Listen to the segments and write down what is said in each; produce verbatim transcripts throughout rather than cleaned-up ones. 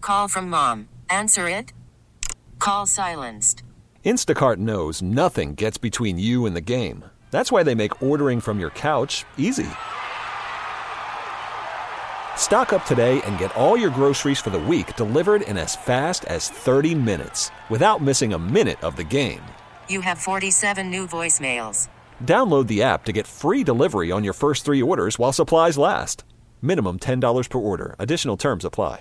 Call from mom. Answer it. Call silenced. Instacart knows nothing gets between you and the game. That's why they make ordering from your couch easy. Stock up today and get all your groceries for the week delivered in as fast as thirty minutes without missing a minute of the game. You have forty-seven new voicemails. Download the app to get free delivery on your first three orders while supplies last. Minimum ten dollars per order. Additional terms apply.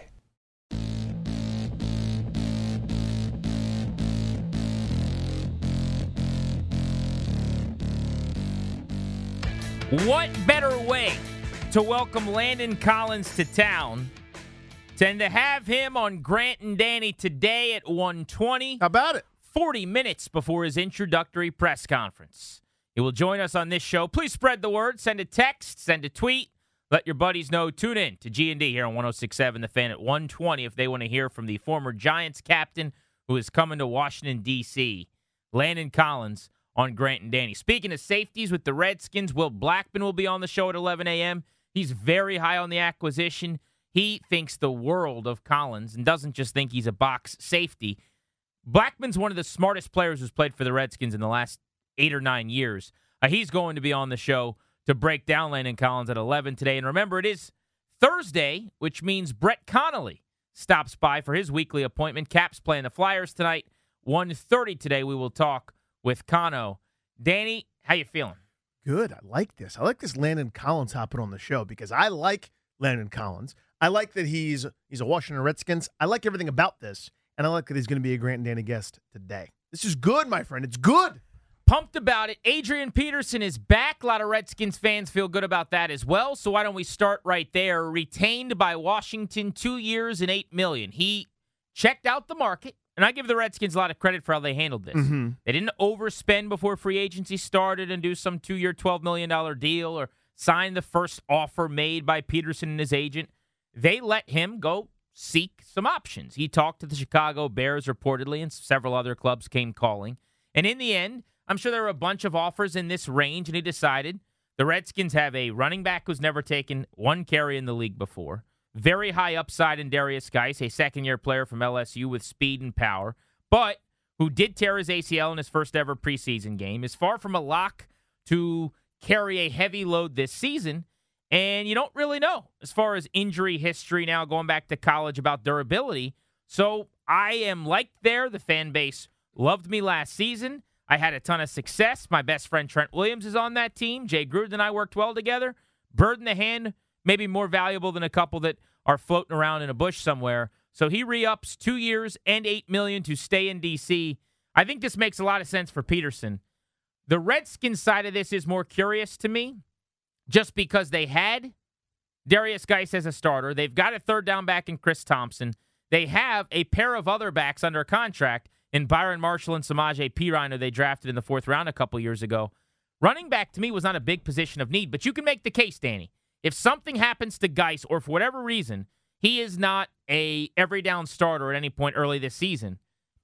What better way to welcome Landon Collins to town than to have him on Grant and Danny today at one twenty? How about it? forty minutes before his introductory press conference. He will join us on this show. Please spread the word. Send a text, send a tweet. Let your buddies know. Tune in to G and D here on one oh six point seven The Fan at one twenty if they want to hear from the former Giants captain who is coming to Washington, D C, Landon Collins on Grant and Danny. Speaking of safeties with the Redskins, Will Blackman will be on the show at eleven a.m. He's very high on the acquisition. He thinks the world of Collins and doesn't just think he's a box safety. Blackman's one of the smartest players who's played for the Redskins in the last eight or nine years. Uh, he's going to be on the show to break down Landon Collins at eleven today. And remember, it is Thursday, which means Brett Connolly stops by for his weekly appointment. Caps playing the Flyers tonight. one thirty today, we will talk with Cano. Danny, how you feeling? Good. I like this. I like this Landon Collins hopping on the show because I like Landon Collins. I like that he's he's a Washington Redskins. I like everything about this, and I like that he's going to be a Grant and Danny guest today. This is good, my friend. It's good. Pumped about it. Adrian Peterson is back. A lot of Redskins fans feel good about that as well. So why don't we start right there? Retained by Washington, two years and eight million dollars. He checked out the market. And I give the Redskins a lot of credit for how they handled this. Mm-hmm. They didn't overspend before free agency started and do some two-year, twelve million dollars deal or sign the first offer made by Peterson and his agent. They let him go seek some options. He talked to the Chicago Bears reportedly, and several other clubs came calling. And in the end, I'm sure there were a bunch of offers in this range, and he decided the Redskins have a running back who's never taken one carry in the league before. Very high upside in Darius Geis, a second-year player from L S U with speed and power, but who did tear his A C L in his first ever preseason game, is far from a lock to carry a heavy load this season, and you don't really know as far as injury history now going back to college about durability. So I am liked there. The fan base loved me last season. I had a ton of success. My best friend Trent Williams is on that team. Jay Gruden and I worked well together. Bird in the hand, maybe more valuable than a couple that are floating around in a bush somewhere. So he re-ups two years and eight million dollars to stay in D C. I think this makes a lot of sense for Peterson. The Redskins side of this is more curious to me just because they had Darius Geis as a starter. They've got a third down back in Chris Thompson. They have a pair of other backs under contract in Byron Marshall and Samaje Perine, who they drafted in the fourth round a couple years ago. Running back, to me, was not a big position of need, but you can make the case, Danny. If something happens to Geis, or for whatever reason, he is not a every down starter at any point early this season,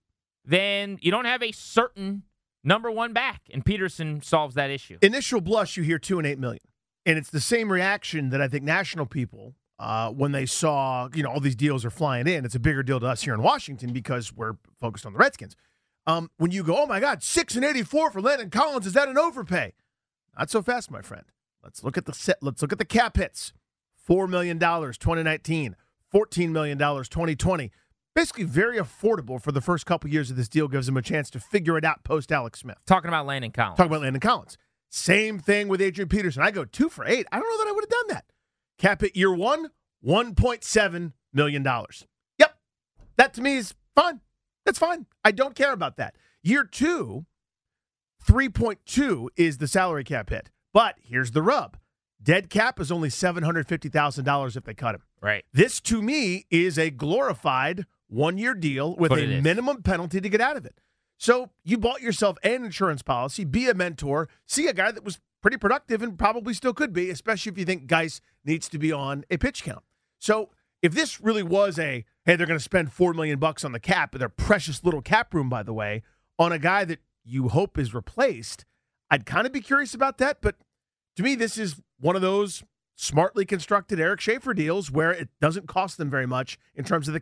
then you don't have a certain number one back, and Peterson solves that issue. Initial blush, you hear two and eight million, and it's the same reaction that I think national people, uh, when they saw, you know, all these deals are flying in. It's a bigger deal to us here in Washington because we're focused on the Redskins. Um, when you go, oh my God, six and eighty-four for Landon Collins, is that an overpay? Not so fast, my friend. Let's look at the set. Let's look at the cap hits. four million dollars twenty nineteen, fourteen million dollars twenty twenty. Basically very affordable for the first couple years of this deal. Gives him a chance to figure it out post Alex Smith. Talking about Landon Collins. Talking about Landon Collins. Same thing with Adrian Peterson. I go two for eight. I don't know that I would have done that. Cap hit year one, one point seven million dollars. Yep. That to me is fine. That's fine. I don't care about that. Year two, three point two is the salary cap hit. But here's the rub. Dead cap is only seven hundred fifty thousand dollars if they cut him. Right. This, to me, is a glorified one-year deal with a minimum penalty to get out of it. So you bought yourself an insurance policy, be a mentor, see a guy that was pretty productive and probably still could be, especially if you think Geis needs to be on a pitch count. So if this really was a, hey, they're going to spend four million dollars bucks on the cap, their precious little cap room, by the way, on a guy that you hope is replaced, I'd kind of be curious about that, but to me, this is one of those smartly constructed Eric Schaefer deals where it doesn't cost them very much in terms of the cap.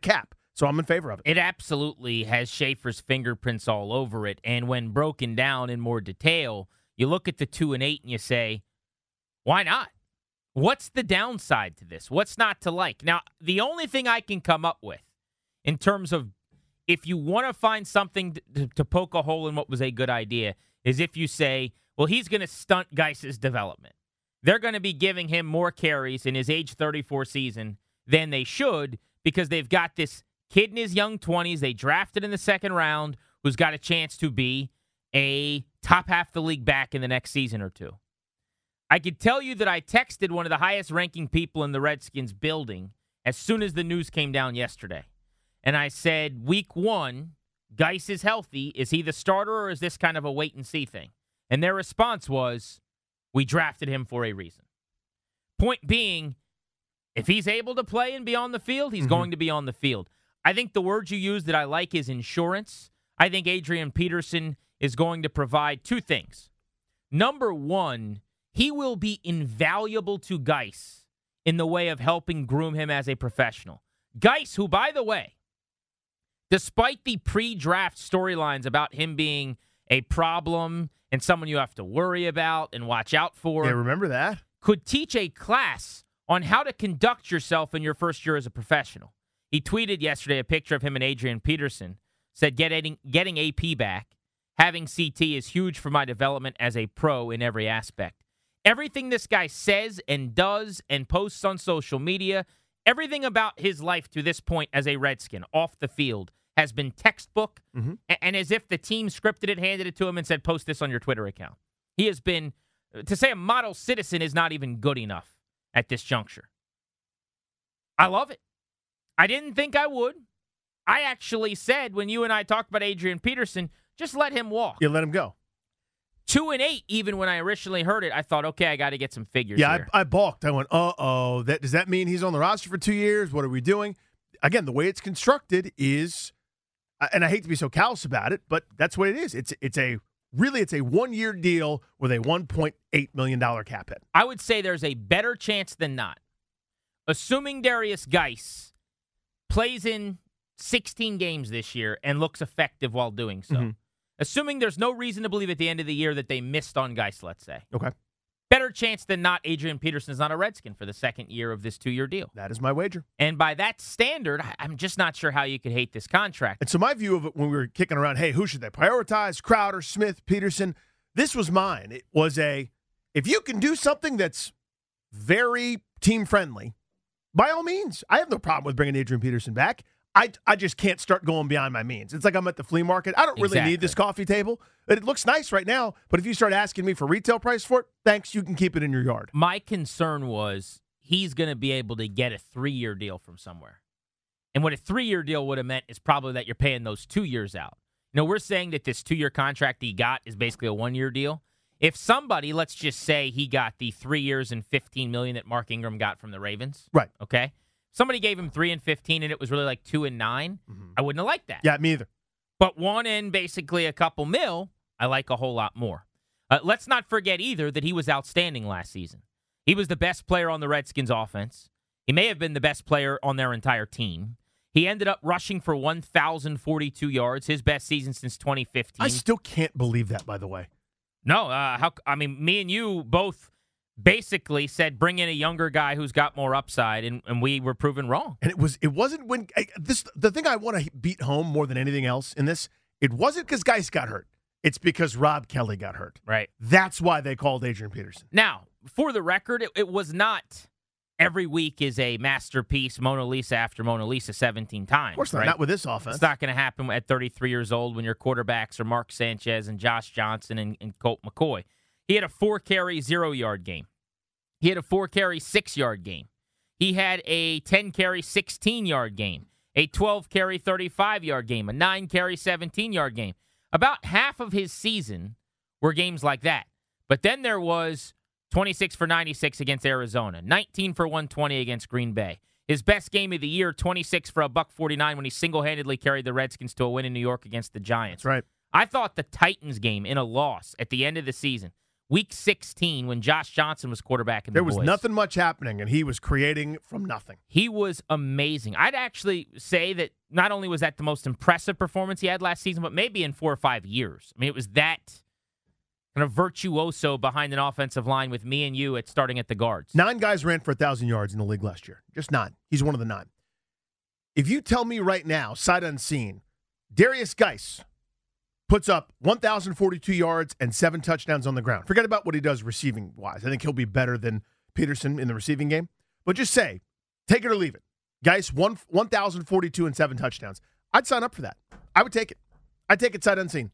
So I'm in favor of it. It absolutely has Schaefer's fingerprints all over it. And when broken down in more detail, you look at the two and eight and you say, why not? What's the downside to this? What's not to like? Now, the only thing I can come up with in terms of if you want to find something to, to poke a hole in what was a good idea is if you say, well, he's going to stunt Geis's development. They're going to be giving him more carries in his age thirty-four season than they should because they've got this kid in his young twenties they drafted in the second round who's got a chance to be a top half the league back in the next season or two. I could tell you that I texted one of the highest ranking people in the Redskins building as soon as the news came down yesterday. And I said, week one, Geis is healthy. Is he the starter or is this kind of a wait and see thing? And their response was, we drafted him for a reason. Point being, if he's able to play and be on the field, he's mm-hmm. going to be on the field. I think the word you use that I like is insurance. I think Adrian Peterson is going to provide two things. Number one, he will be invaluable to Geis in the way of helping groom him as a professional. Geis, who, by the way, despite the pre-draft storylines about him being a problem and someone you have to worry about and watch out for, yeah, remember that, could teach a class on how to conduct yourself in your first year as a professional. He tweeted yesterday a picture of him and Adrian Peterson, said getting, getting A P back, having C T is huge for my development as a pro in every aspect. Everything this guy says and does and posts on social media, everything about his life to this point as a Redskin off the field has been textbook, mm-hmm. and as if the team scripted it, handed it to him, and said, post this on your Twitter account. He has been, to say a model citizen is not even good enough at this juncture. I love it. I didn't think I would. I actually said, when you and I talked about Adrian Peterson, just let him walk. Yeah, let him go. Two and eight, even when I originally heard it, I thought, okay, I got to get some figures yeah, here. I, I balked. I went, uh-oh. That, does that mean he's on the roster for two years? What are we doing? Again, the way it's constructed is, and I hate to be so callous about it, but that's what it is. It's it's a really it's a one-year deal with a one point eight million dollars cap hit. I would say there's a better chance than not. Assuming Darius Geis plays in sixteen games this year and looks effective while doing so. Mm-hmm. Assuming there's no reason to believe at the end of the year that they missed on Geis, let's say. Okay. Better chance than not, Adrian Peterson is not a Redskin for the second year of this two-year deal. That is my wager. And by that standard, I'm just not sure how you could hate this contract. And so my view of it when we were kicking around, hey, who should they prioritize? Crowder, Smith, Peterson. This was mine. It was a, if you can do something that's very team-friendly, by all means, I have no problem with bringing Adrian Peterson back. I, I just can't start going beyond my means. It's like I'm at the flea market. I don't really exactly. need this coffee table. It looks nice right now, but if you start asking me for retail price for it, thanks, you can keep it in your yard. My concern was he's going to be able to get a three-year deal from somewhere. And what a three-year deal would have meant is probably that you're paying those two years out. You know, we're saying that this two-year contract he got is basically a one-year deal. If somebody, let's just say he got the three years and fifteen million dollars that Mark Ingram got from the Ravens. Right. Okay? Somebody gave him three and fifteen, and it was really like two and nine. Mm-hmm. I wouldn't have liked that. Yeah, me either. But one and basically a couple mil, I like a whole lot more. Uh, let's not forget either that he was outstanding last season. He was the best player on the Redskins offense. He may have been the best player on their entire team. He ended up rushing for one thousand forty-two yards, his best season since twenty fifteen. I still can't believe that, by the way. No, uh, how? I mean, me and you both basically said bring in a younger guy who's got more upside, and, and we were proven wrong. And it was it wasn't when I, this the thing I want to beat home more than anything else in this. It wasn't because Geis got hurt. It's because Rob Kelly got hurt. Right. That's why they called Adrian Peterson. Now, for the record, it, it was not every week is a masterpiece, Mona Lisa after Mona Lisa seventeen times. Of course not. Right? Not with this offense. It's not going to happen at thirty-three years old when your quarterbacks are Mark Sanchez and Josh Johnson and, and Colt McCoy. He had a four-carry, zero-yard game. He had a four-carry, six-yard game. He had a ten-carry, sixteen-yard game, a twelve-carry, thirty-five-yard game, a nine-carry, seventeen-yard game. About half of his season were games like that. But then there was twenty-six for ninety-six against Arizona, nineteen for one twenty against Green Bay. His best game of the year, twenty-six for a buck forty-nine when he single-handedly carried the Redskins to a win in New York against the Giants. That's right. I thought the Titans game in a loss at the end of the season, Week sixteen, when Josh Johnson was quarterback in the There was boys. nothing much happening, and he was creating from nothing. He was amazing. I'd actually say that not only was that the most impressive performance he had last season, but maybe in four or five years. I mean, it was that kind of virtuoso behind an offensive line with me and you at starting at the guards. Nine guys ran for one thousand yards in the league last year. Just nine. He's one of the nine. If you tell me right now, sight unseen, Darius Geis puts up one thousand forty-two yards and seven touchdowns on the ground. Forget about what he does receiving-wise. I think he'll be better than Peterson in the receiving game. But just say, take it or leave it. Geis, one, one thousand forty-two and seven touchdowns. I'd sign up for that. I would take it. I'd take it sight unseen.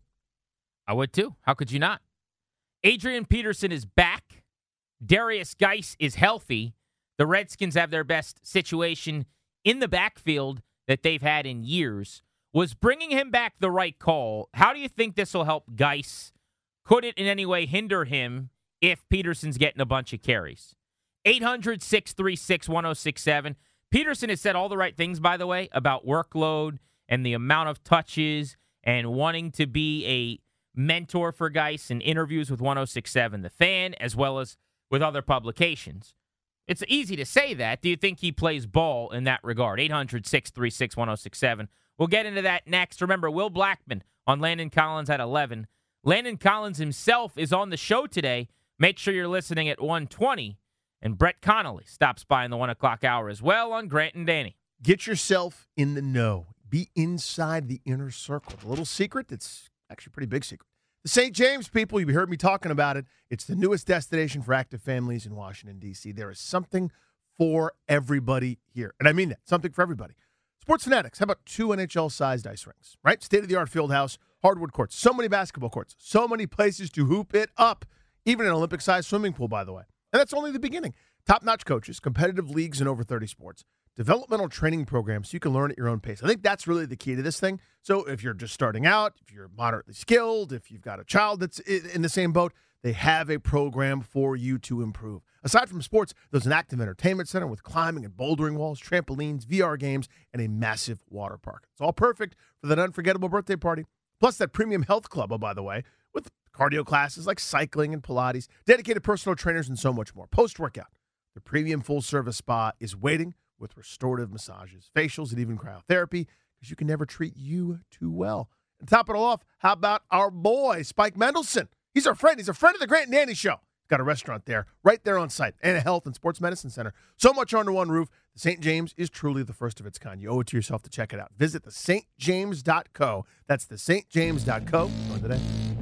I would too. How could you not? Adrian Peterson is back. Darius Geis is healthy. The Redskins have their best situation in the backfield that they've had in years. Was bringing him back the right call? How do you think this will help Geis? Could it in any way hinder him if Peterson's getting a bunch of carries? eight hundred, six three six, one oh six seven. Peterson has said all the right things, by the way, about workload and the amount of touches and wanting to be a mentor for Geis in interviews with one oh six seven The Fan, as well as with other publications. It's easy to say that. Do you think he plays ball in that regard? eight hundred, six three six, one oh six seven. We'll get into that next. Remember, Will Blackman on Landon Collins at eleven. Landon Collins himself is on the show today. Make sure you're listening at one twenty. And Brett Connolly stops by in the one o'clock hour as well on Grant and Danny. Get yourself in the know. Be inside the inner circle. The little secret, it's actually a pretty big secret. The Saint James people, you've heard me talking about it. It's the newest destination for active families in Washington, D C. There is something for everybody here. And I mean that, something for everybody. Sports Fanatics, how about two N H L-sized ice rinks, right? State-of-the-art field house, hardwood courts, so many basketball courts, so many places to hoop it up, even an Olympic-sized swimming pool, by the way. And that's only the beginning. Top-notch coaches, competitive leagues in over thirty sports, developmental training programs so you can learn at your own pace. I think that's really the key to this thing. So if you're just starting out, if you're moderately skilled, if you've got a child that's in the same boat, they have a program for you to improve. Aside from sports, there's an active entertainment center with climbing and bouldering walls, trampolines, V R games, and a massive water park. It's all perfect for that unforgettable birthday party. Plus that premium health club, oh, by the way, with cardio classes like cycling and Pilates, dedicated personal trainers, and so much more. Post-workout, the premium full-service spa is waiting with restorative massages, facials, and even cryotherapy, because you can never treat you too well. And top it all off, how about our boy, Spike Mendelson? He's our friend. He's a friend of the Grant and Danny Show. Got a restaurant there, right there on site, and a health and sports medicine center. So much under one roof. The Saint James is truly the first of its kind. You owe it to yourself to check it out. Visit the st james dot co. That's the st james dot co. On today.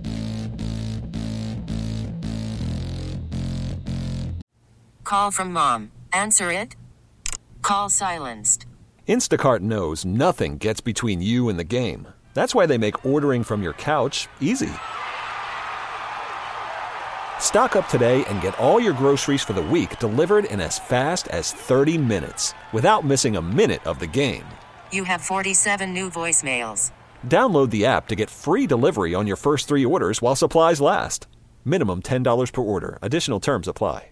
Call from mom. Answer it. Call silenced. Instacart knows nothing gets between you and the game. That's why they make ordering from your couch easy. Stock up today and get all your groceries for the week delivered in as fast as thirty minutes without missing a minute of the game. You have forty-seven new voicemails. Download the app to get free delivery on your first three orders while supplies last. Minimum ten dollars per order. Additional terms apply.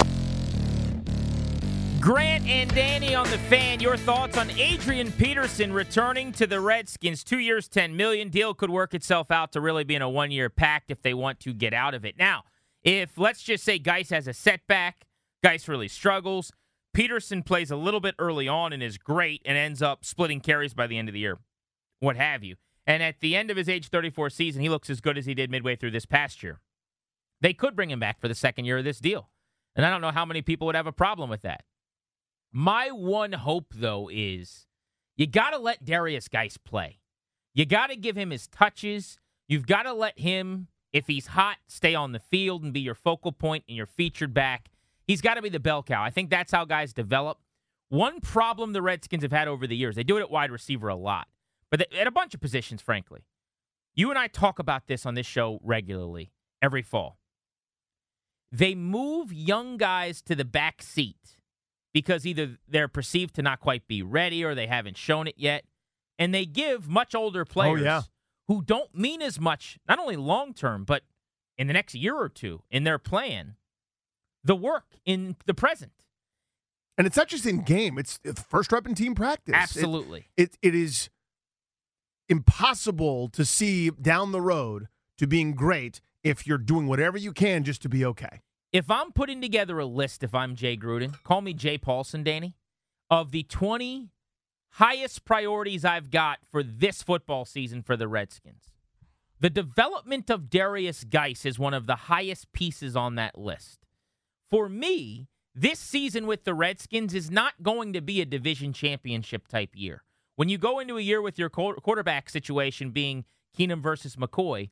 Grant and Danny on the Fan. Your thoughts on Adrian Peterson returning to the Redskins? Two years, ten million dollars. Deal could work itself out to really be in a one-year pact if they want to get out of it. Now, if, let's just say, Geis has a setback, Geis really struggles, Peterson plays a little bit early on and is great and ends up splitting carries by the end of the year, what have you. And at the end of his age thirty-four season, he looks as good as he did midway through this past year. They could bring him back for the second year of this deal. And I don't know how many people would have a problem with that. My one hope, though, is you got to let Darius Geis play. You got to give him his touches. You've got to let him, if he's hot, stay on the field and be your focal point and your featured back. He's got to be the bell cow. I think that's how guys develop. One problem the Redskins have had over the years, they do it at wide receiver a lot, but at a bunch of positions, frankly. You and I talk about this on this show regularly, every fall. They move young guys to the back seat because either they're perceived to not quite be ready or they haven't shown it yet. And they give much older players oh, yeah. who don't mean as much, not only long-term, but in the next year or two in their plan, the work in the present. And it's not just in game. It's the first rep in team practice. Absolutely. It, it, it is impossible to see down the road to being great if you're doing whatever you can just to be okay. If I'm putting together a list, if I'm Jay Gruden, call me Jay Paulson, Danny, of the twenty highest priorities I've got for this football season for the Redskins, the development of Darius Geis is one of the highest pieces on that list. For me, this season with the Redskins is not going to be a division championship type year. When you go into a year with your quarterback situation being Keenum versus McCoy,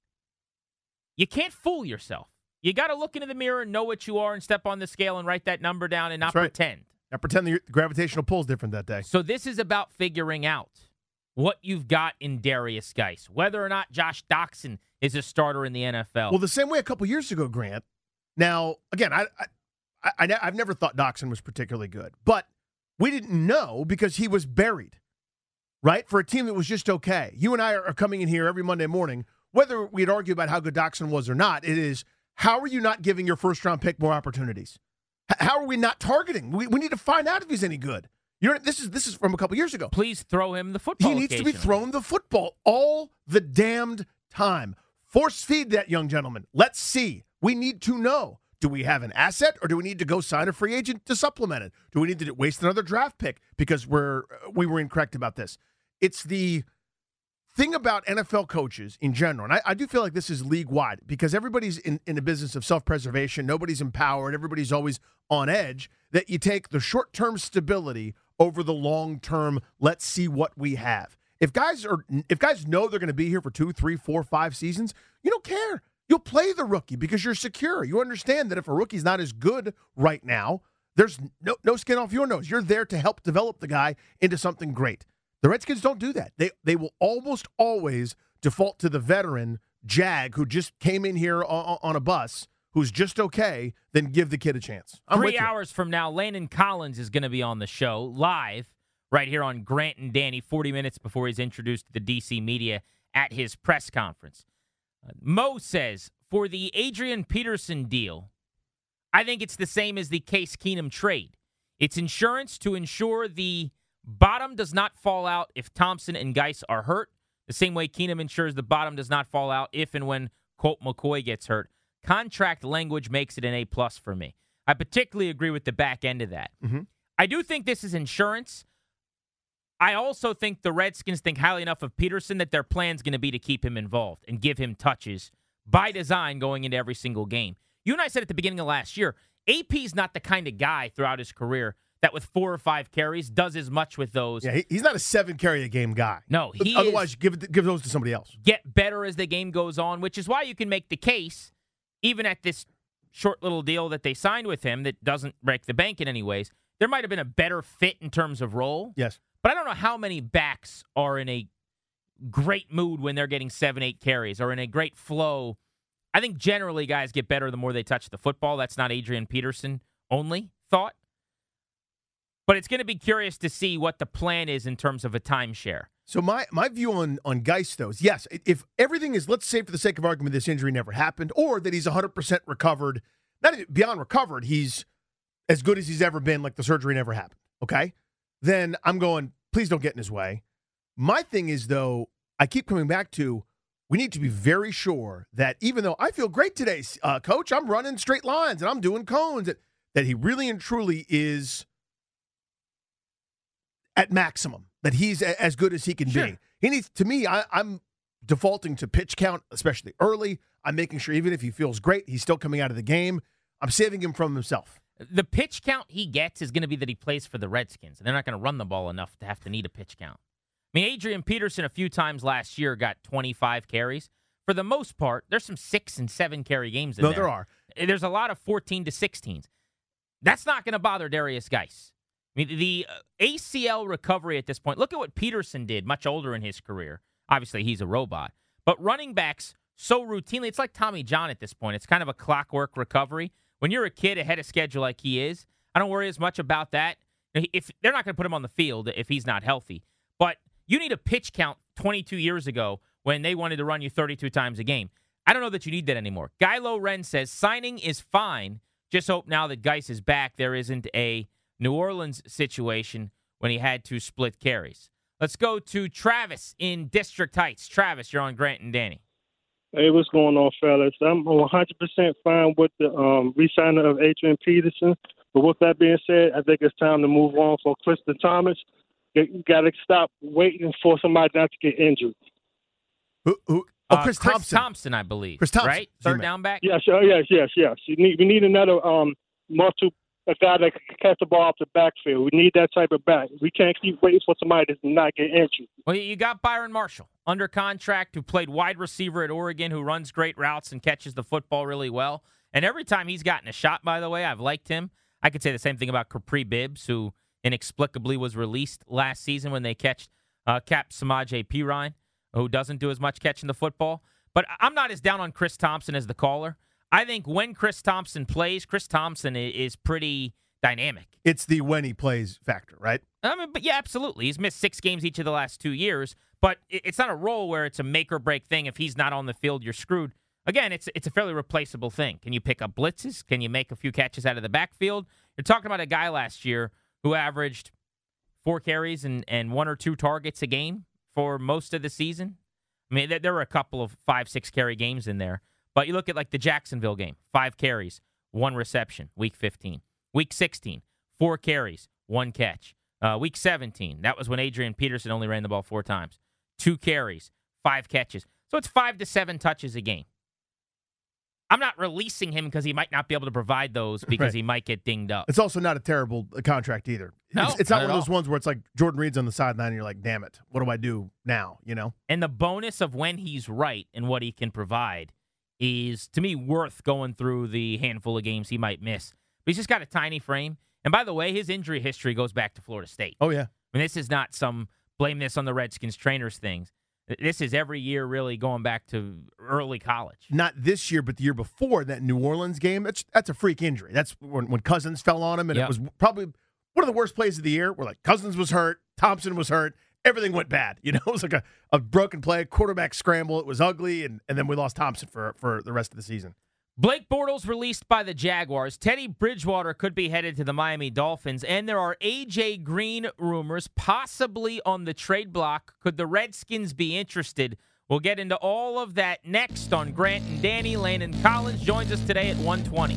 you can't fool yourself. You got to look into the mirror and know what you are and step on the scale and write that number down and not That's right. pretend. Now pretend the gravitational pull is different that day. So this is about figuring out what you've got in Darius Geis, whether or not Josh Doxson is a starter in the N F L. Well, the same way a couple years ago, Grant. Now, again, I, I, I, I've never thought Doxson was particularly good, but we didn't know because he was buried, right? For a team that was just okay. You and I are coming in here every Monday morning, whether we'd argue about how good Doxson was or not, it is, how are you not giving your first-round pick more opportunities? H- how are we not targeting? We, we need to find out if he's any good. You know, this is this is from a couple years ago. Please throw him the football. He needs to be thrown the football all the damned time. Force feed that young gentleman. Let's see. We need to know. Do we have an asset, or do we need to go sign a free agent to supplement it? Do we need to waste another draft pick because we're we were incorrect about this? It's the thing about N F L coaches in general, and I, I do feel like this is league-wide because everybody's in, in the business of self-preservation. Nobody's empowered. Everybody's always on edge, that you take the short-term stability over the long-term, let's see what we have. If guys are, if guys know they're going to be here for two, three, four, five seasons, you don't care. You'll play the rookie because you're secure. You understand that if a rookie's not as good right now, there's no, no skin off your nose. You're there to help develop the guy into something great. The Redskins don't do that. They they will almost always default to the veteran Jag who just came in here on, on a bus, who's just okay, then give the kid a chance. I'm Three hours from now, Landon Collins is going to be on the show live right here on Grant and Danny, forty minutes before he's introduced to the D C media at his press conference. Uh, Mo says, for the Adrian Peterson deal, I think it's the same as the Case Keenum trade. It's insurance to ensure the bottom does not fall out if Thompson and Geis are hurt, the same way Keenum ensures the bottom does not fall out if and when Colt McCoy gets hurt. Contract language makes it an A-plus for me. I particularly agree with the back end of that. Mm-hmm. I do think this is insurance. I also think the Redskins think highly enough of Peterson that their plan's going to be to keep him involved and give him touches by design going into every single game. You and I said at the beginning of last year, A P's not the kind of guy throughout his career that with four or five carries does as much with those. Yeah, he, he's not a seven carry a game guy. No, he Otherwise, is, give it, give those to somebody else. Get better as the game goes on, which is why you can make the case, even at this short little deal that they signed with him that doesn't break the bank in any ways, there might have been a better fit in terms of role. Yes. But I don't know how many backs are in a great mood when they're getting seven, eight carries or in a great flow. I think generally guys get better the more they touch the football. That's not Adrian Peterson only thought. But it's going to be curious to see what the plan is in terms of a timeshare. So my, my view on, on Geis, though, is yes, if everything is, let's say for the sake of argument, this injury never happened, or that he's one hundred percent recovered, not even beyond recovered, he's as good as he's ever been, like the surgery never happened, okay? Then I'm going, please don't get in his way. My thing is, though, I keep coming back to, we need to be very sure that even though I feel great today, uh, Coach, I'm running straight lines and I'm doing cones, that, that he really and truly is at maximum, that he's a, as good as he can Sure. be. He needs, to me, I, I'm defaulting to pitch count, especially early. I'm making sure even if he feels great, he's still coming out of the game. I'm saving him from himself. The pitch count he gets is going to be that he plays for the Redskins, and they're not going to run the ball enough to have to need a pitch count. I mean, Adrian Peterson a few times last year got twenty-five carries. For the most part, there's some six and seven carry games in No, there. there are. There's a lot of fourteen to sixteens. That's not going to bother Darius Geis. I mean, the A C L recovery at this point, look at what Peterson did, much older in his career. Obviously, he's a robot. But running backs so routinely, it's like Tommy John at this point. It's kind of a clockwork recovery. When you're a kid ahead of schedule like he is, I don't worry as much about that. If they're not going to put him on the field if he's not healthy. But you need a pitch count twenty-two years ago when they wanted to run you thirty-two times a game. I don't know that you need that anymore. Guy Loren says signing is fine. Just hope now that Geis is back, there isn't a New Orleans situation when he had to split carries. Let's go to Travis in District Heights. Travis, you're on Grant and Danny. Hey, what's going on, fellas? I'm one hundred percent fine with the um, re-signing of Adrian Peterson. But with that being said, I think it's time to move on for Kristen Thomas. You got to stop waiting for somebody not to get injured. Who, who? Oh, Uh, Chris, Chris Thompson. Thompson, I believe. Chris Thompson. Right? So you Third meant- down back? Yes, oh, yes, yes, yes. You need, we need another um, multi, a guy that can catch the ball off the backfield. We need that type of back. We can't keep waiting for somebody to not get injured. Well, you got Byron Marshall under contract, who played wide receiver at Oregon, who runs great routes and catches the football really well. And every time he's gotten a shot, by the way, I've liked him. I could say the same thing about Capri Bibbs, who inexplicably was released last season when they catched uh, Cap Samaje Perine, who doesn't do as much catching the football. But I'm not as down on Chris Thompson as the caller. I think when Chris Thompson plays, Chris Thompson i- is pretty dynamic. It's the when he plays factor, right? I mean, but yeah, absolutely. He's missed six games each of the last two years, but it- it's not a role where it's a make or break thing. If he's not on the field, you're screwed. Again, it's it's a fairly replaceable thing. Can you pick up blitzes? Can you make a few catches out of the backfield? You're talking about a guy last year who averaged four carries and, and one or two targets a game for most of the season. I mean, there, there were a couple of five, six carry games in there. But you look at like the Jacksonville game, five carries, one reception, week fifteen. Week sixteen, four carries, one catch. Uh, week seventeen, that was when Adrian Peterson only ran the ball four times. Two carries, five catches. So it's five to seven touches a game. I'm not releasing him because he might not be able to provide those because Right. he might get dinged up. It's also not a terrible uh, contract either. No, it's, it's not, not one at of those all. ones where it's like Jordan Reed's on the sideline and you're like, damn it, what do I do now? You know? And the bonus of when he's right and what he can provide is, to me, worth going through the handful of games he might miss. But he's just got a tiny frame. And by the way, his injury history goes back to Florida State. Oh, yeah. I mean, this is not some blame this on the Redskins trainers things. This is every year really going back to early college. Not this year, but the year before, that New Orleans game. That's that's a freak injury. That's when, when Cousins fell on him, and Yep. it was probably one of the worst plays of the year where, like, Cousins was hurt, Thompson was hurt, everything went bad. You know, it was like a, a broken play, quarterback scramble. It was ugly, and, and then we lost Thompson for, for the rest of the season. Blake Bortles released by the Jaguars. Teddy Bridgewater could be headed to the Miami Dolphins. And there are A J Green rumors possibly on the trade block. Could the Redskins be interested? We'll get into all of that next on Grant and Danny. Landon Collins joins us today at one twenty.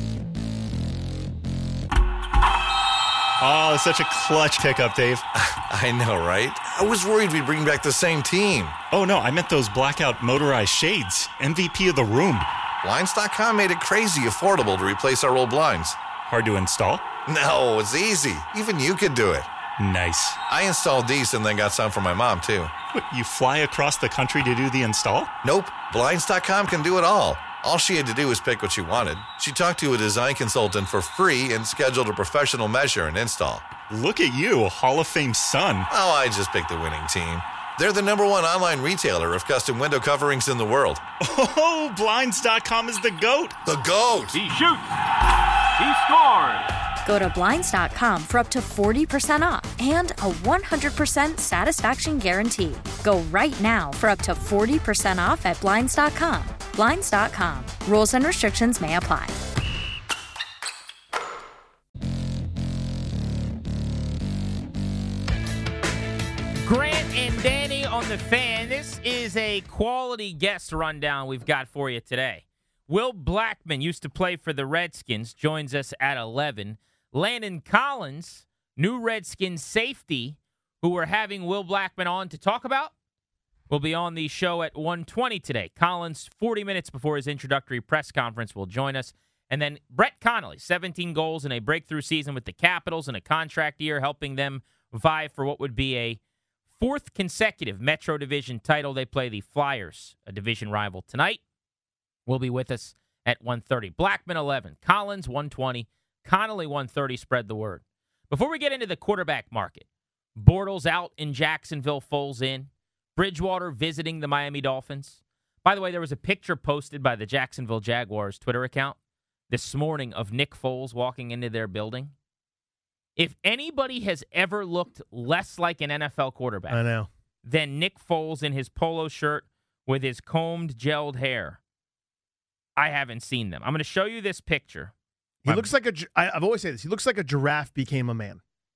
Oh, it's such a clutch pickup, Dave. I know, right? I was worried we'd bring back the same team. Oh, no, I meant those blackout motorized shades. M V P of the room. Blinds dot com made it crazy affordable to replace our old blinds. Hard to install? No, it's easy. Even you could do it. Nice. I installed these and then got some for my mom, too. What, you fly across the country to do the install? Nope. Blinds dot com can do it all. All she had to do was pick what she wanted. She talked to a design consultant for free and scheduled a professional measure and install. Look at you, Hall of Fame son. Oh, I just picked the winning team. They're the number one online retailer of custom window coverings in the world. Oh, Blinds dot com is the GOAT. The GOAT! He shoots. He scores. Go to Blinds dot com for up to forty percent off and a one hundred percent satisfaction guarantee. Go right now for up to forty percent off at Blinds dot com. Blinds dot com. Rules and restrictions may apply. Grant and Danny on the Fan. This is a quality guest rundown we've got for you today. Will Blackman used to play for the Redskins, joins us at eleven. Landon Collins, new Redskins safety, who we're having Will Blackman on to talk about, will be on the show at one twenty today. Collins, forty minutes before his introductory press conference, will join us. And then Brett Connolly, seventeen goals in a breakthrough season with the Capitals and a contract year, helping them vie for what would be a fourth consecutive Metro Division title. They play the Flyers, a division rival, tonight. Will be with us at one thirty. Blackman, eleven. Collins, one twenty. Connolly, one thirty. Spread the word. Before we get into the quarterback market, Bortles out in Jacksonville, Foles in. Bridgewater visiting the Miami Dolphins. By the way, there was a picture posted by the Jacksonville Jaguars Twitter account this morning of Nick Foles walking into their building. If anybody has ever looked less like an N F L quarterback I know. than Nick Foles in his polo shirt with his combed, gelled hair, I haven't seen them. I'm going to show you this picture. He looks like a. gi- I, I've always said this. He looks like a giraffe became a man.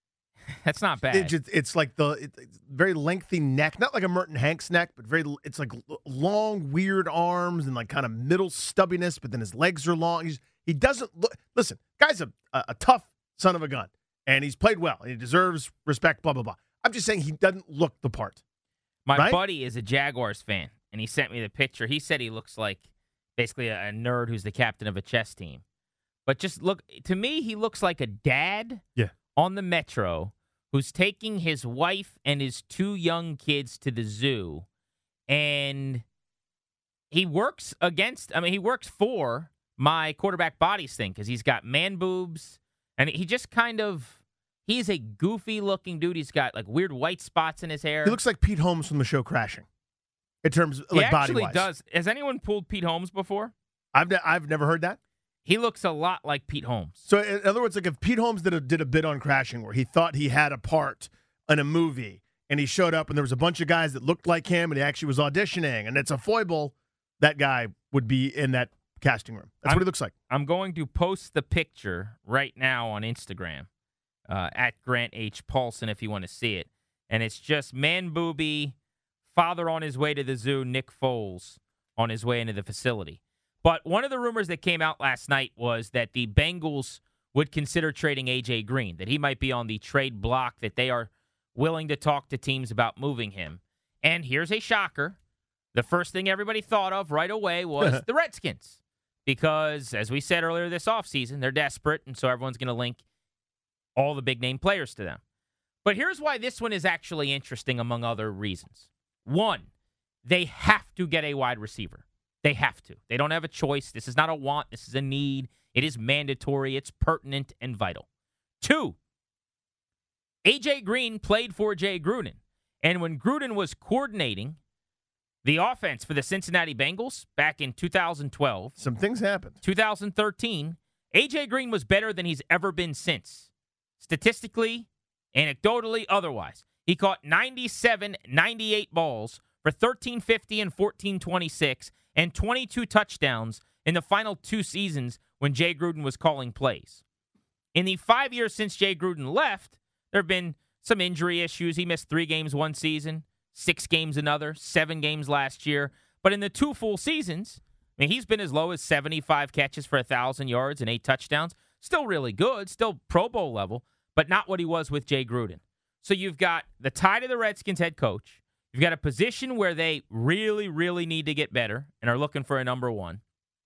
That's not bad. It just, it's like the it, it's very lengthy neck, not like a Merton Hanks neck, but very. It's like long, weird arms and like kind of middle stubbiness. But then his legs are long. He's, he doesn't look. Listen, guy's a, a a tough son of a gun, and he's played well. And he deserves respect. Blah blah blah. I'm just saying he doesn't look the part. My right? buddy is a Jaguars fan, and he sent me the picture. He said he looks like basically a, a nerd who's the captain of a chess team. But just look, to me, he looks like a dad yeah. on the Metro who's taking his wife and his two young kids to the zoo. And he works against, I mean, he works for my quarterback bodies thing because he's got man boobs. And he just kind of, he's a goofy looking dude. He's got like weird white spots in his hair. He looks like Pete Holmes from the show Crashing in terms of he like actually body-wise. does. Has anyone pulled Pete Holmes before? I've, ne- I've never heard that. He looks a lot like Pete Holmes. So, in other words, like if Pete Holmes did a, did a bit on Crashing where he thought he had a part in a movie and he showed up and there was a bunch of guys that looked like him and he actually was auditioning and it's a foible, that guy would be in that casting room. That's I'm, what he looks like. I'm going to post the picture right now on Instagram uh, at Grant H. Paulson if you want to see it. And it's just man booby, father on his way to the zoo, Nick Foles on his way into the facility. But one of the rumors that came out last night was that the Bengals would consider trading A J Green, that he might be on the trade block, that they are willing to talk to teams about moving him. And here's a shocker. The first thing everybody thought of right away was the Redskins. Because, as we said earlier this offseason, they're desperate, and so everyone's going to link all the big-name players to them. But here's why this one is actually interesting, among other reasons. One, they have to get a wide receiver. They have to. They don't have a choice. This is not a want. This is a need. It is mandatory. It's pertinent and vital. Two, A J Green played for Jay Gruden. And when Gruden was coordinating the offense for the Cincinnati Bengals back in two thousand twelve, some things happened. two thousand thirteen, A J Green was better than he's ever been since. Statistically, anecdotally, otherwise. He caught ninety-seven, ninety-eight balls for thirteen fifty and fourteen twenty-six and twenty-two touchdowns in the final two seasons when Jay Gruden was calling plays. In the five years since Jay Gruden left, there have been some injury issues. He missed three games one season, six games another, seven games last year. But in the two full seasons, I mean, he's been as low as seventy-five catches for one thousand yards and eight touchdowns. Still really good, still Pro Bowl level, but not what he was with Jay Gruden. So you've got the tie to the Redskins head coach. You've got a position where they really, really need to get better and are looking for a number one.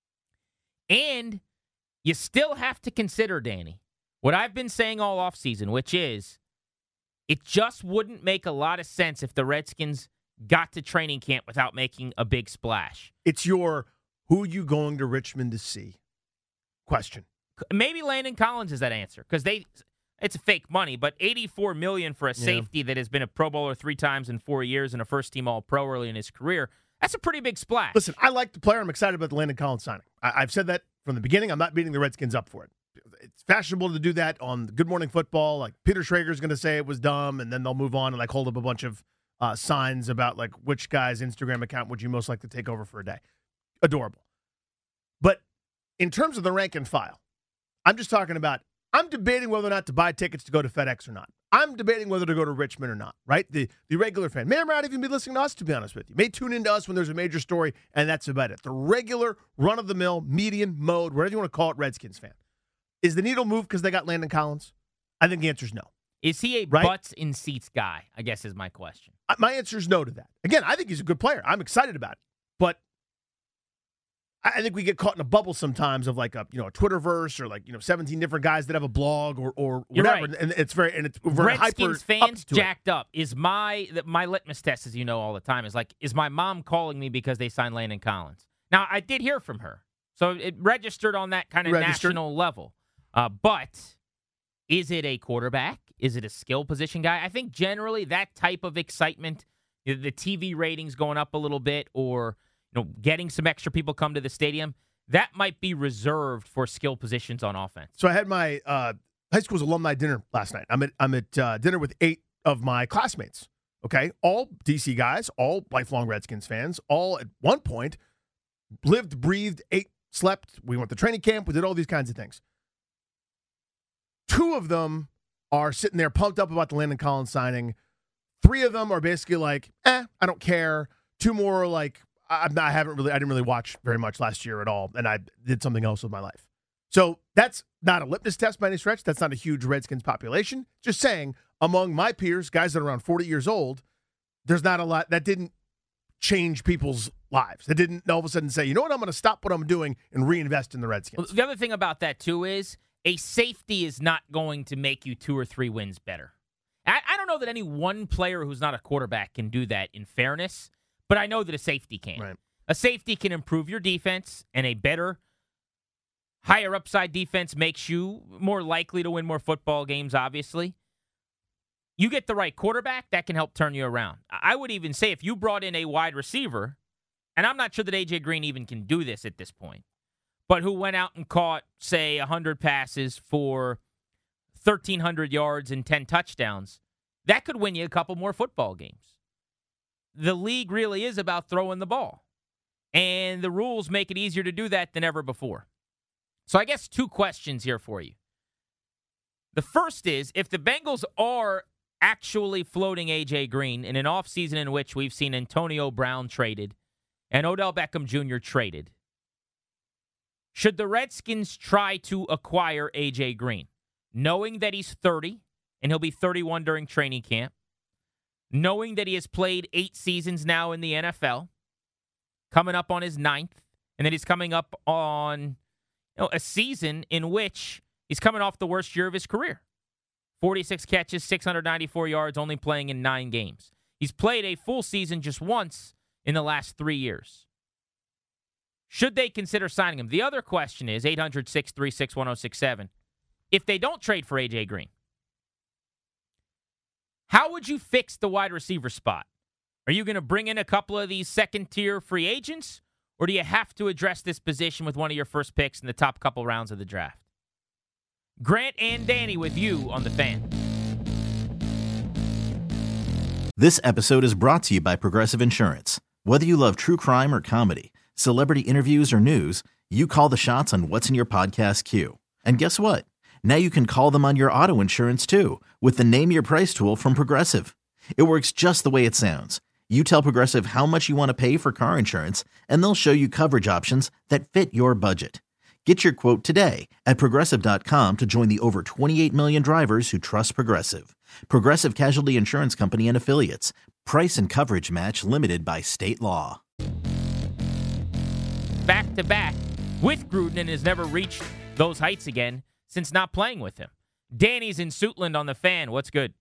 And you still have to consider, Danny, what I've been saying all offseason, which is it just wouldn't make a lot of sense if the Redskins got to training camp without making a big splash. It's your who you going to Richmond to see question. Maybe Landon Collins is that answer because they it's fake money, but eighty-four million dollars for a safety yeah. that has been a Pro Bowler three times in four years and a first-team All-Pro early in his career, that's a pretty big splash. Listen, I like the player. I'm excited about the Landon Collins signing. I, I've said that from the beginning. I'm not beating the Redskins up for it. It's fashionable to do that on Good Morning Football. Like Peter Schrager's going to say it was dumb, and then they'll move on and like hold up a bunch of uh, signs about like which guy's Instagram account would you most like to take over for a day. Adorable. But in terms of the rank and file, I'm just talking about, I'm debating whether or not to buy tickets to go to FedEx or not. I'm debating whether to go to Richmond or not, right? The the regular fan may or may not even be listening to us, to be honest with you. May tune into us when there's a major story, and that's about it. The regular, run-of-the-mill, median, mode, whatever you want to call it, Redskins fan. Is the needle moved because they got Landon Collins? I think the answer is no. Is he a right? butts in seats guy, I guess is my question. My answer is no to that. Again, I think he's a good player. I'm excited about it. But I think we get caught in a bubble sometimes of like a you know a Twitterverse or like you know seventeen different guys that have a blog or or You're whatever, right. and it's very and it's very Redskins hyper fans up to jacked it. up. Is my my litmus test, as you know all the time, is like is my mom calling me because they signed Landon Collins? Now I did hear from her, so it registered on that kind of Registered. national level. Uh, but is it a quarterback? Is it a skill position guy? I think generally that type of excitement, the, the T V ratings going up a little bit, or you know getting some extra people come to the stadium. That might be reserved for skill positions on offense. So I had my uh, high school's alumni dinner last night. I'm at I'm at uh, dinner with eight of my classmates. Okay, all D C guys, all lifelong Redskins fans, all at one point lived, breathed, ate, slept. We went to training camp. We did all these kinds of things. Two of them are sitting there pumped up about the Landon Collins signing. Three of them are basically like, eh, I don't care. Two more are like, I, I haven't really, I didn't really watch very much last year at all, and I did something else with my life. So that's not a litmus test by any stretch. That's not a huge Redskins population. Just saying, among my peers, guys that are around forty years old, there's not a lot that didn't change people's lives. That didn't all of a sudden say, you know what, I'm going to stop what I'm doing and reinvest in the Redskins. Well, the other thing about that, too, is a safety is not going to make you two or three wins better. I, I don't know that any one player who's not a quarterback can do that in fairness, but I know that a safety can. Right. A safety can improve your defense, and a better, higher upside defense makes you more likely to win more football games, obviously. You get the right quarterback, that can help turn you around. I would even say if you brought in a wide receiver, and I'm not sure that A J Green even can do this at this point, but who went out and caught, say, one hundred passes for thirteen hundred yards and ten touchdowns, that could win you a couple more football games. The league really is about throwing the ball, and the rules make it easier to do that than ever before. So I guess two questions here for you. The first is, if the Bengals are actually floating A J Green in an offseason in which we've seen Antonio Brown traded and Odell Beckham Junior traded, should the Redskins try to acquire A J Green, knowing that he's thirty and he'll be thirty-one during training camp, knowing that he has played eight seasons now in the N F L, coming up on his ninth, and that he's coming up on you know, a season in which he's coming off the worst year of his career. forty-six catches, six hundred ninety-four yards, only playing in nine games. He's played a full season just once in the last three years. Should they consider signing him? The other question is, eight hundred, six three six, one oh six seven, if they don't trade for A J Green, how would you fix the wide receiver spot? Are you going to bring in a couple of these second-tier free agents, or do you have to address this position with one of your first picks in the top couple rounds of the draft? Grant and Danny with you on The Fan. This episode is brought to you by Progressive Insurance. Whether you love true crime or comedy, celebrity interviews or news, you call the shots on what's in your podcast queue. And guess what? Now you can call them on your auto insurance too with the Name Your Price tool from Progressive. It works just the way it sounds. You tell Progressive how much you want to pay for car insurance, and they'll show you coverage options that fit your budget. Get your quote today at Progressive dot com to join the over twenty-eight million drivers who trust Progressive. Progressive Casualty Insurance Company and Affiliates. Price and coverage match limited by state law. Back-to-back with Gruden and has never reached those heights again since not playing with him. Danny's in Suitland on The Fan. What's good?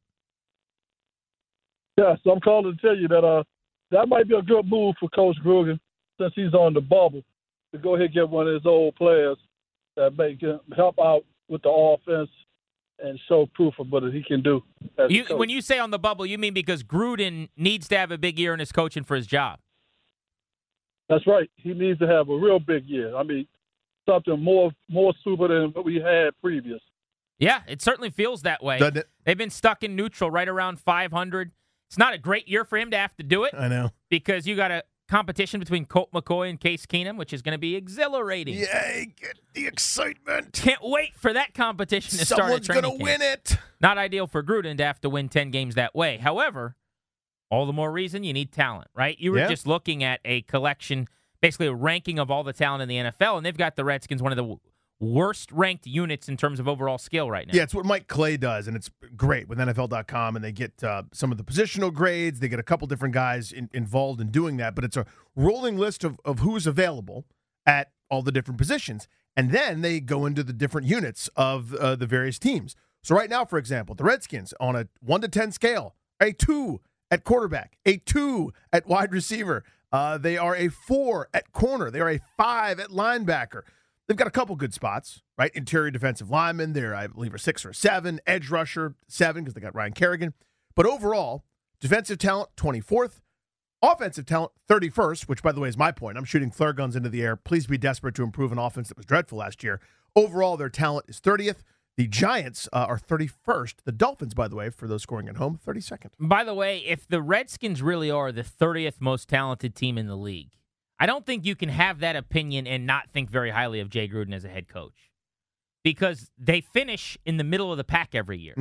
Yeah, so I'm calling to tell you that uh, that might be a good move for Coach Gruden since he's on the bubble to go ahead and get one of his old players that may help out with the offense and show proof of what he can do. As You, a coach. when you say on the bubble, you mean because Gruden needs to have a big year in his coaching for his job? That's right. He needs to have a real big year. I mean, something more more super than what we had previous. Yeah, it certainly feels that way. Doesn't it? They've been stuck in neutral right around five hundred. It's not a great year for him to have to do it. I know. Because you got a competition between Colt McCoy and Case Keenum, which is going to be exhilarating. Yay, get the excitement. Can't wait for that competition to Someone's start. Someone's going to win it. Not ideal for Gruden to have to win ten games that way. However, all the more reason you need talent, right? You were Yeah. just looking at a collection, basically a ranking of all the talent in the N F L, and they've got the Redskins one of the worst-ranked units in terms of overall skill right now. Yeah, it's what Mike Clay does, and it's great with N F L dot com, and they get uh, some of the positional grades. They get a couple different guys in, involved in doing that, but it's a rolling list of, of who's available at all the different positions, and then they go into the different units of uh, the various teams. So right now, for example, the Redskins on a one to ten scale, a two at quarterback, a two at wide receiver. Uh, they are a four at corner. They are a five at linebacker. They've got a couple good spots, right? Interior defensive lineman, they're, I believe, a six or a seven. Edge rusher, seven, because they got Ryan Kerrigan. But overall, defensive talent, twenty-fourth. Offensive talent, thirty-first, which, by the way, is my point. I'm shooting flare guns into the air. Please be desperate to improve an offense that was dreadful last year. Overall, their talent is thirtieth. The Giants uh, are thirty-first. The Dolphins, by the way, for those scoring at home, thirty-second. By the way, if the Redskins really are the thirtieth most talented team in the league, I don't think you can have that opinion and not think very highly of Jay Gruden as a head coach, because they finish in the middle of the pack every year. Mm.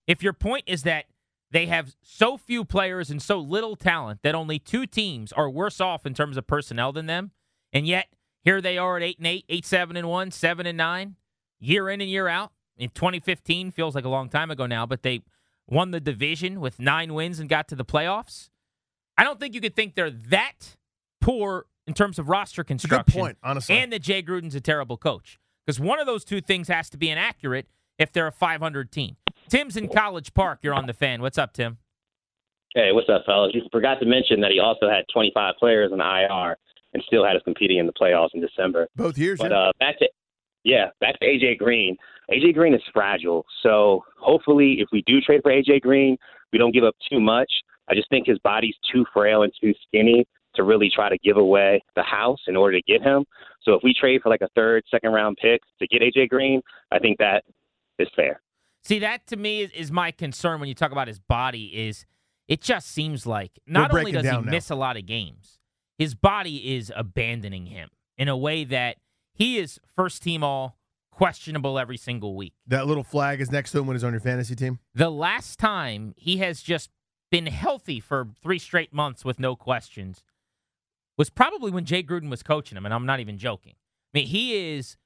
If your point is that they have so few players and so little talent that only two teams are worse off in terms of personnel than them, and yet here they are at eight and eight, eight seven and one, seven and nine, year in and year out. In twenty fifteen feels like a long time ago now, but they won the division with nine wins and got to the playoffs. I don't think you could think they're that poor in terms of roster construction. Good point, honestly. And that Jay Gruden's a terrible coach, because one of those two things has to be inaccurate if they're a five hundred team. Tim's in College Park. You're on the Fan. What's up, Tim? Hey, what's up, fellas? You forgot to mention that he also had twenty-five players in the I R and still had us competing in the playoffs in December. Both years, but yeah. uh, back to yeah, back to A J Green. A J Green is fragile, so hopefully, if we do trade for A J Green, we don't give up too much. I just think his body's too frail and too skinny to really try to give away the house in order to get him. So if we trade for like a third, second round pick to get A J Green, I think that is fair. See, that to me is, is my concern when you talk about his body. Is it just seems like not only does he miss a lot of games, his body is abandoning him in a way that he is first team all questionable every single week. That little flag is next to him when he's on your fantasy team? The last time he has just been healthy for three straight months with no questions was probably when Jay Gruden was coaching him, and I'm not even joking. I mean, he is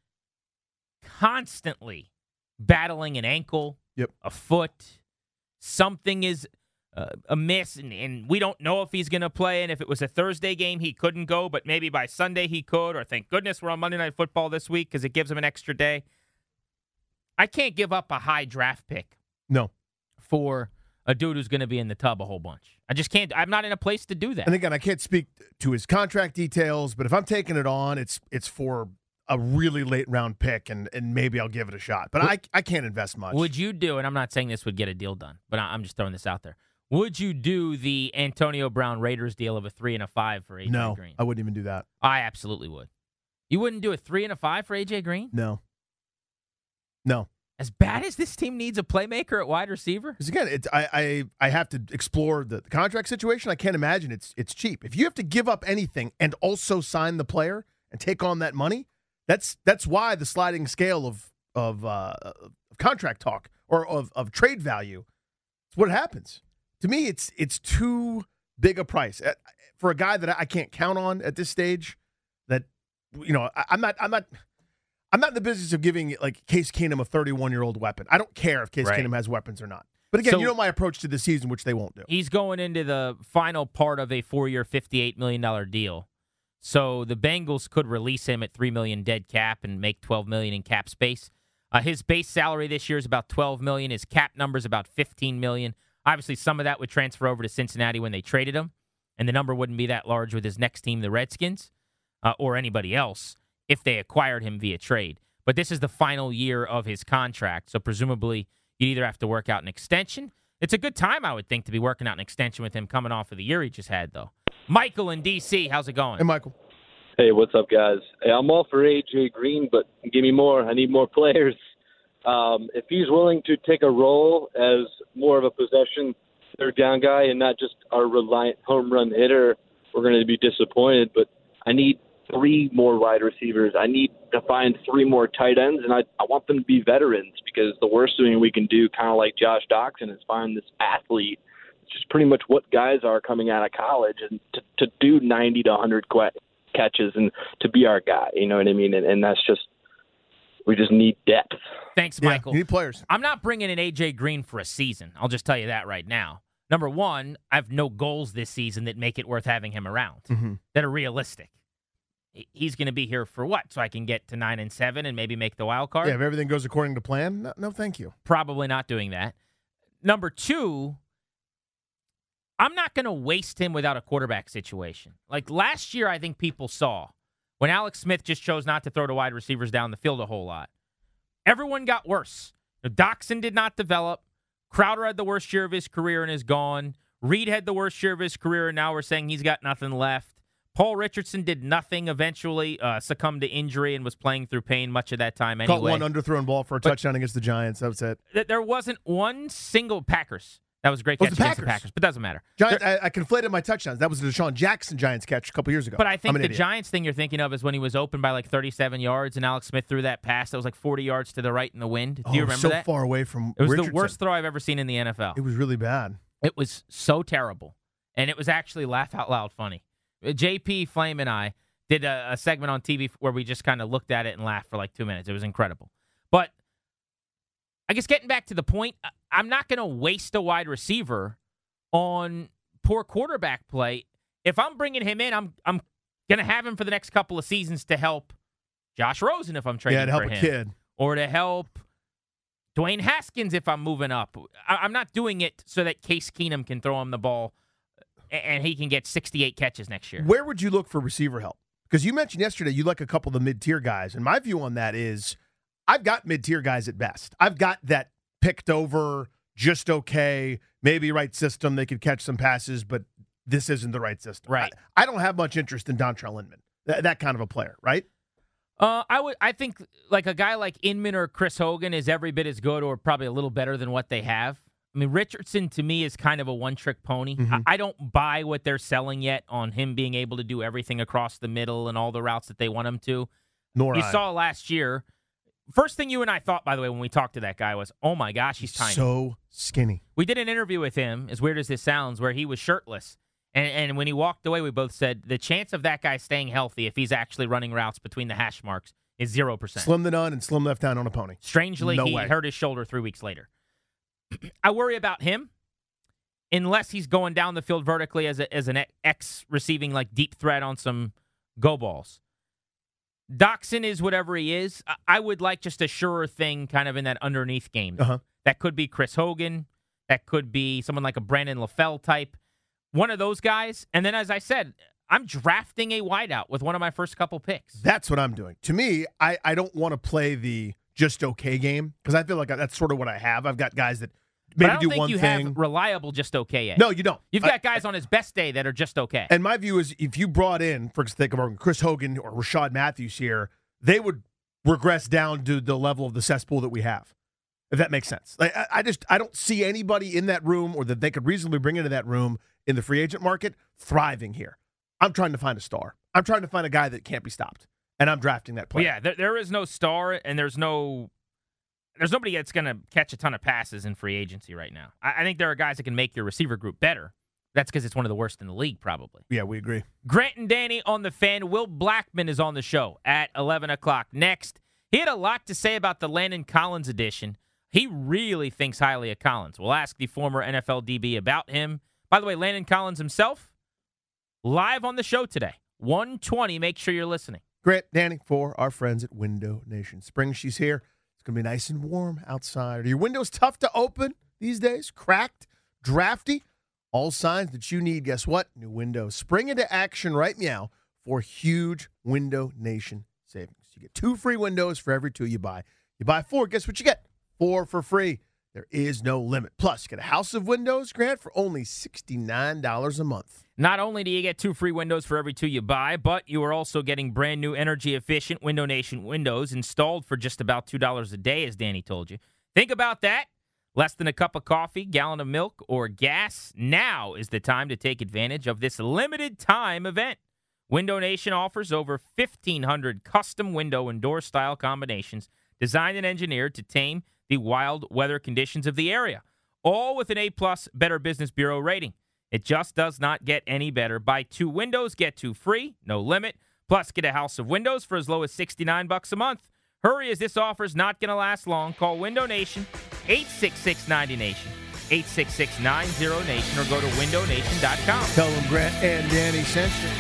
constantly battling an ankle, yep. a foot. Something is uh, amiss, and, and we don't know if he's going to play. And if it was a Thursday game, he couldn't go, but maybe by Sunday he could. Or thank goodness we're on Monday Night Football this week because it gives him an extra day. I can't give up a high draft pick. No. For a dude who's going to be in the tub a whole bunch. I just can't. I'm not in a place to do that. And again, I can't speak to his contract details, but if I'm taking it on, it's it's for a really late round pick, and, and maybe I'll give it a shot. But I I can't invest much. Would you do, and I'm not saying this would get a deal done, but I'm just throwing this out there. Would you do the Antonio Brown Raiders deal of a three and a five for A J no, Green? I wouldn't even do that. I absolutely would. You wouldn't do a three and a five for A J Green? No. No. As bad as this team needs a playmaker at wide receiver? Because again, it's, I, I I have to explore the, the contract situation. I can't imagine it's it's cheap. If you have to give up anything and also sign the player and take on that money, that's that's why the sliding scale of of, uh, of contract talk or of, of trade value. It's what happens. To me, it's it's too big a price for a guy that I can't count on at this stage. That you know, I, I'm not I'm not. I'm not in the business of giving, like, Case Keenum a thirty-one-year-old weapon. I don't care if Case right. Keenum has weapons or not. But again, so, you know my approach to the season, which they won't do. He's going into the final part of a four-year, fifty-eight million dollars deal. So the Bengals could release him at three million dollars dead cap and make twelve million dollars in cap space. Uh, his base salary this year is about twelve million dollars. His cap number is about fifteen million dollars. Obviously, some of that would transfer over to Cincinnati when they traded him, and the number wouldn't be that large with his next team, the Redskins, uh, or anybody else, if they acquired him via trade. But this is the final year of his contract, so presumably you'd either have to work out an extension. It's a good time, I would think, to be working out an extension with him coming off of the year he just had, though. Michael in D C, how's it going? Hey, Michael. Hey, what's up, guys? Hey, I'm all for A J Green, but give me more. I need more players. Um, if he's willing to take a role as more of a possession third down guy and not just our reliant home run hitter, we're going to be disappointed. But I need three more wide receivers. I need to find three more tight ends, and I, I want them to be veterans because the worst thing we can do, kind of like Josh Doctson, is find this athlete, which is pretty much what guys are coming out of college, and to, to do ninety to one hundred qu- catches and to be our guy. You know what I mean? And, and that's just – we just need depth. Thanks, yeah, Michael. You need players. I'm not bringing in A J Green for a season. I'll just tell you that right now. Number one, I have no goals this season that make it worth having him around, mm-hmm. that are realistic. He's going to be here for what? So I can get to nine and seven and maybe make the wild card? Yeah, if everything goes according to plan, no, no thank you. Probably not doing that. Number two, I'm not going to waste him without a quarterback situation. Like last year, I think people saw when Alex Smith just chose not to throw to wide receivers down the field a whole lot. Everyone got worse. Doxson did not develop. Crowder had the worst year of his career and is gone. Reed had the worst year of his career, and now we're saying he's got nothing left. Paul Richardson did nothing, eventually uh, succumbed to injury and was playing through pain much of that time anyway. Caught one underthrown ball for a but touchdown against the Giants. That was it. Th- there wasn't one single Packers. That was a great Oh, catch the against the Packers, but doesn't matter. Giants, I, I conflated my touchdowns. That was the Deshaun Jackson Giants catch a couple years ago. But I think the idiot. Giants thing you're thinking of is when he was open by like thirty-seven yards, and Alex Smith threw that pass that was like forty yards to the right in the wind. Do oh, you remember so that? far away from It was Richardson. the worst throw I've ever seen in the N F L. It was really bad. It was so terrible, and it was actually laugh out loud funny. J P Flame and I did a, a segment on T V where we just kind of looked at it and laughed for like two minutes. It was incredible. But I guess getting back to the point, I'm not going to waste a wide receiver on poor quarterback play. If I'm bringing him in, I'm I'm going to have him for the next couple of seasons to help Josh Rosen if I'm trading yeah, to help for a him. kid. Or to help Dwayne Haskins if I'm moving up. I, I'm not doing it so that Case Keenum can throw him the ball and he can get sixty-eight catches next year. Where would you look for receiver help? Because you mentioned yesterday you like a couple of the mid-tier guys, and my view on that is I've got mid-tier guys at best. I've got that picked over, just okay, maybe right system. They could catch some passes, but this isn't the right system. Right. I, I don't have much interest in Dontrell Inman, Th- that kind of a player, right? Uh, I would. I think like a guy like Inman or Chris Hogan is every bit as good or probably a little better than what they have. I mean, Richardson to me is kind of a one-trick pony. Mm-hmm. I, I don't buy what they're selling yet on him being able to do everything across the middle and all the routes that they want him to. Nor you I. saw last year. First thing you and I thought, by the way, when we talked to that guy was, oh, my gosh, he's tiny. So skinny. We did an interview with him, as weird as this sounds, where he was shirtless. And, and when he walked away, we both said the chance of that guy staying healthy if he's actually running routes between the hash marks is zero percent. Slim the nun and slim left down on a pony. Strangely, no he way. hurt his shoulder three weeks later. I worry about him unless he's going down the field vertically as a, as an X receiving like deep threat on some go balls. Doxson is whatever he is. I would like just a surer thing kind of in that underneath game. Uh-huh. That could be Chris Hogan. That could be someone like a Brandon LaFell type. One of those guys. And then, as I said, I'm drafting a wideout with one of my first couple picks. That's what I'm doing. To me, I, I don't want to play the just okay game because I feel like that's sort of what I have. I've got guys that maybe but I don't do think one you thing. have reliable just okay yet. No, you don't. You've got guys on his best day that are just okay. And my view is if you brought in, for example, Chris Hogan or Rashad Matthews here, they would regress down to the level of the cesspool that we have, if that makes sense. Like, I, I just I don't see anybody in that room or that they could reasonably bring into that room in the free agent market thriving here. I'm trying to find a star. I'm trying to find a guy that can't be stopped, and I'm drafting that player. Well, yeah, there, there is no star, and there's no there's nobody that's going to catch a ton of passes in free agency right now. I, I think there are guys that can make your receiver group better. That's because it's one of the worst in the league, probably. Yeah, we agree. Grant and Danny on the Fan. Will Blackman is on the show at eleven o'clock. Next, he had a lot to say about the Landon Collins edition. He really thinks highly of Collins. We'll ask the former N F L D B about him. By the way, Landon Collins himself, live on the show today. one twenty, make sure you're listening. Grant, Danny, for our friends at Window Nation. Spring, she's here. It's going to be nice and warm outside. Are your windows tough to open these days? Cracked? Drafty? All signs that you need, guess what? New windows. Spring into action right meow for huge Window Nation savings. You get two free windows for every two you buy. You buy four, guess what you get? Four for free. There is no limit. Plus, get a house of windows, Grant, for only sixty-nine dollars a month. Not only do you get two free windows for every two you buy, but you are also getting brand new energy-efficient Window Nation windows installed for just about two dollars a day, as Danny told you. Think about that. Less than a cup of coffee, gallon of milk, or gas. Now is the time to take advantage of this limited time event. Window Nation offers over fifteen hundred custom window and door style combinations designed and engineered to tame the wild weather conditions of the area, all with an A-plus Better Business Bureau rating. It just does not get any better. Buy two windows, get two free, no limit. Plus, get a house of windows for as low as sixty-nine bucks a month. Hurry, as this offer is not going to last long. Call Window Nation, eight six six, ninety nation, eight six six, nine zero nation, or go to window nation dot com. Tell them Grant and Danny sent you.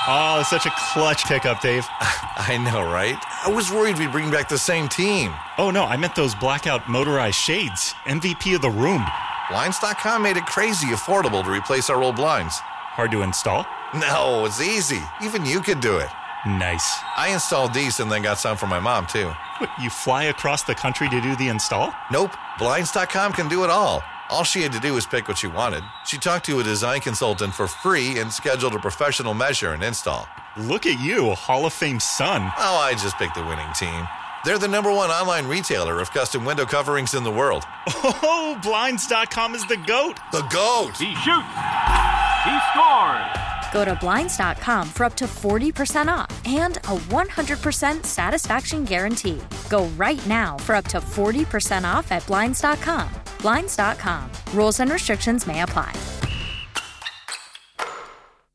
Oh, such a clutch pickup, Dave. I know, right? I was worried we'd bring back the same team. Oh, no, I meant those blackout motorized shades. M V P of the room. Blinds dot com made it crazy affordable to replace our old blinds. Hard to install? No, it's easy. Even you could do it. Nice. I installed these and then got some for my mom, too. What, you fly across the country to do the install? Nope. Blinds dot com can do it all. All she had to do was pick what she wanted. She talked to a design consultant for free and scheduled a professional measure and install. Look at you, Hall of Fame son. Oh, I just picked the winning team. They're the number one online retailer of custom window coverings in the world. Oh, Blinds dot com is the GOAT. The GOAT. He shoots. He scores. Go to Blinds dot com for up to forty percent off and a one hundred percent satisfaction guarantee. Go right now for up to forty percent off at Blinds dot com. Blinds dot com. Rules and restrictions may apply.